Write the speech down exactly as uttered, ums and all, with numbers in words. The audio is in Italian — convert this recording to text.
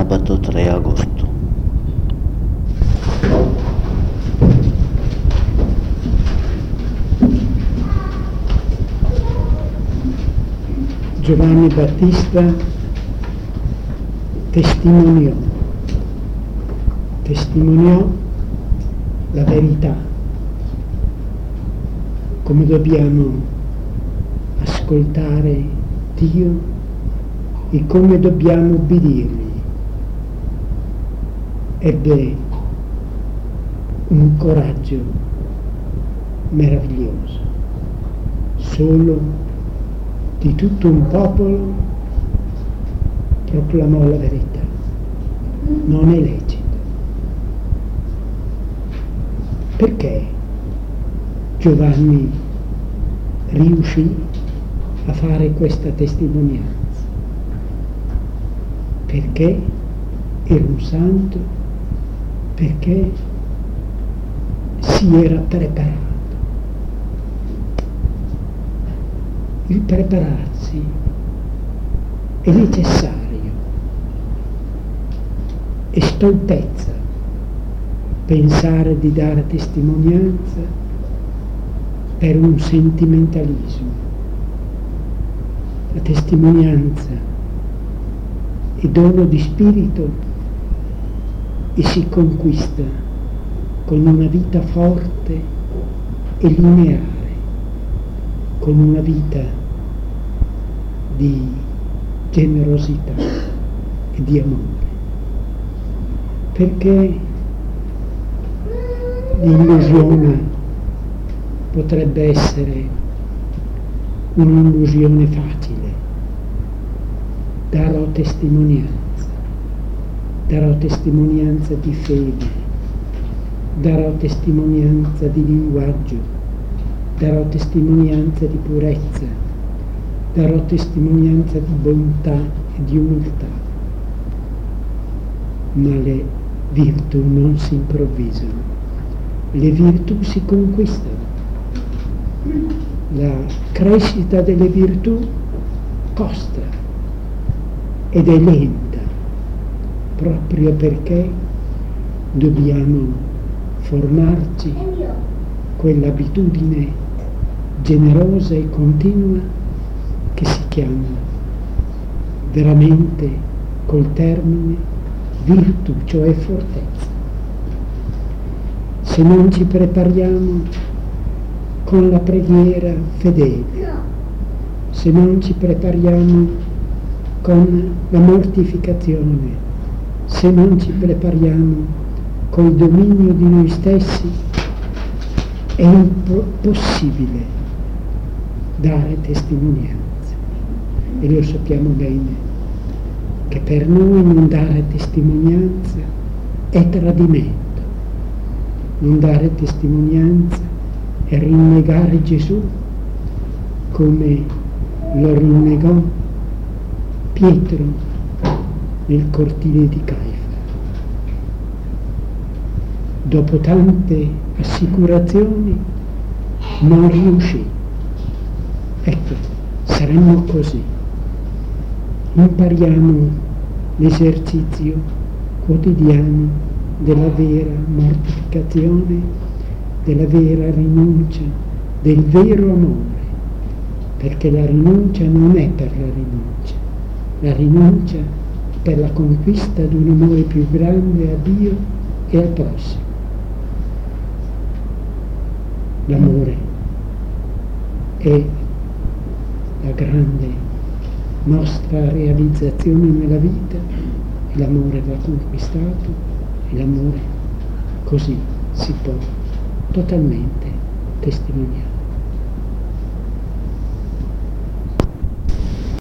sabato tre agosto. Giovanni Battista testimoniò, testimoniò la verità, come dobbiamo ascoltare Dio e come dobbiamo ubbidirgli. Ebbe un coraggio meraviglioso, solo di tutto un popolo proclamò la verità. Non è lecito. Perché Giovanni riuscì a fare questa testimonianza? Perché era un santo, perché si era preparato. Il prepararsi è necessario e stolpezza pensare di dare testimonianza per un sentimentalismo. La testimonianza è dono di spirito e si conquista con una vita forte e lineare, con una vita di generosità e di amore. Perché l'illusione potrebbe essere un'illusione facile. Darò testimonianza, darò testimonianza di fede, darò testimonianza di linguaggio, darò testimonianza di purezza, darò testimonianza di bontà e di umiltà. Ma le virtù non si improvvisano, le virtù si conquistano. La crescita delle virtù costa ed è lenta, proprio perché dobbiamo formarci quell'abitudine generosa e continua che si chiama veramente col termine virtù, cioè fortezza. Se non ci prepariamo con la preghiera fedele, se non ci prepariamo con la mortificazione, se non ci prepariamo col dominio di noi stessi, è impossibile dare testimonianza. E lo sappiamo bene che per noi non dare testimonianza è tradimento. Non dare testimonianza è rinnegare Gesù come lo rinnegò Pietro nel cortile di Caifa. Dopo tante assicurazioni non riuscì. Ecco, saremmo così. Impariamo l'esercizio quotidiano della vera mortificazione, della vera rinuncia, del vero amore, perché la rinuncia non è per la rinuncia, la rinuncia è per la conquista di un amore più grande a Dio e al prossimo. L'amore è la grande nostra realizzazione nella vita, e l'amore va conquistato, e l'amore così si può totalmente testimoniare.